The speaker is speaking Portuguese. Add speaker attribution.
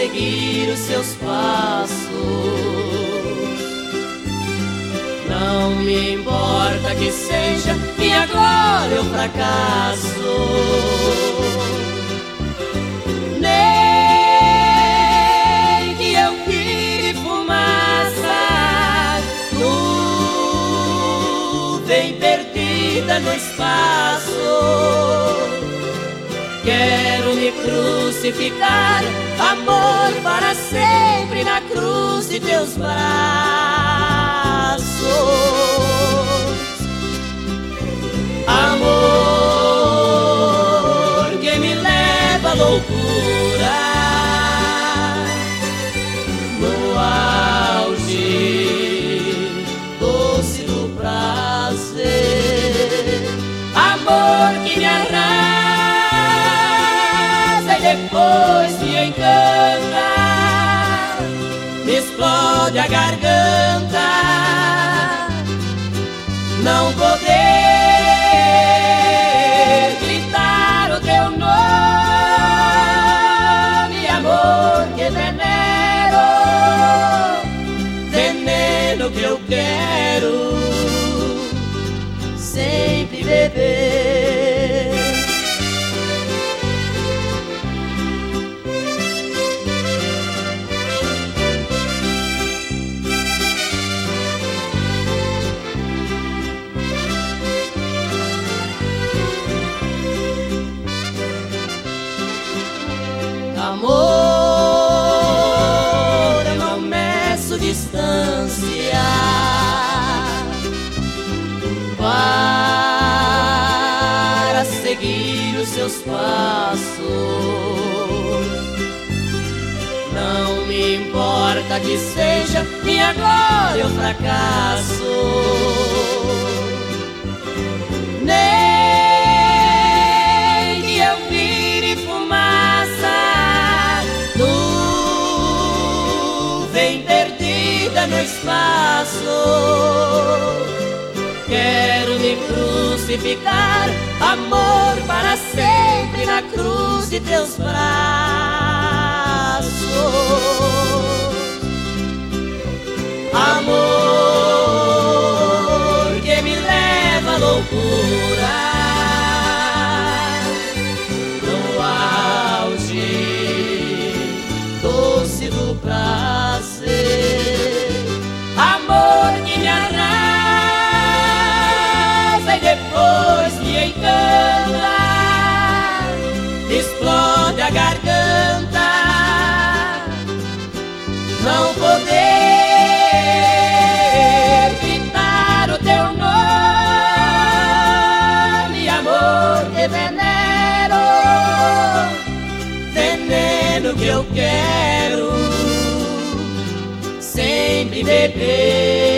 Speaker 1: seguir os seus passos. Não me importa que seja minha glória ou fracasso, nem que eu vire fumaça, nuvem perdida no espaço. Quero me crucificar, amor, para sempre na cruz de teus braços. Amor que me leva à loucura, no auge doce do prazer. Amor que me arrasa e depois me encanta, me explode a garganta. Não poder gritar o teu nome, amor que venero, veneno que eu quero sempre beber. Amor, eu não meço distância para seguir os seus passos. Não me importa que seja minha glória ou fracasso, nem que eu vire fumaça, nuvem perdida no espaço. Quero me crucificar, amor, para sempre na cruz de teus braços. Amor que me leva à loucura, no auge doce do prazer. Amor que me arrasa e depois me encanta, explode a garganta. Não poder gritar o teu nome, amor que venero, veneno que eu quero sempre beber.